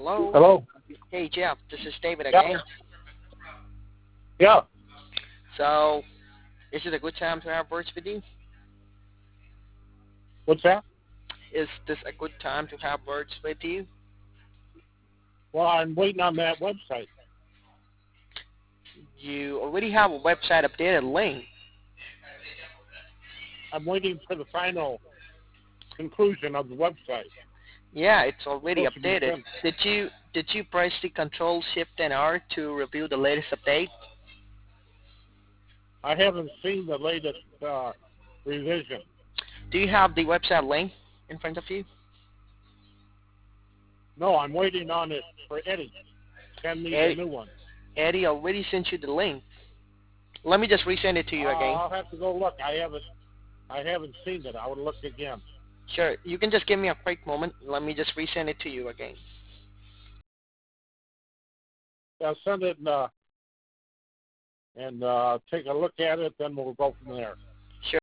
Hello? Hello? Hey, Jeff, this is David Yeah. again. Yeah. So, is it a good time to have words with you? What's that? Is this a good time to have words with you? Well, I'm waiting on that website. You already have a website updated link. I'm waiting for the final conclusion of the website. Yeah, it's already Supposed to be updated. sent. Did you press the Control Shift and R to review the latest update? I haven't seen the latest revision. Do you have the website link in front of you? No, I'm waiting on it for Eddie. Send me the new one. Eddie already sent you the link. Let me just resend it to you again. I'll have to go look. I haven't seen it. I will look again. Sure, you can just give me a quick moment. Let me just resend it to you again. I'll send it and take a look at it, then we'll go from there.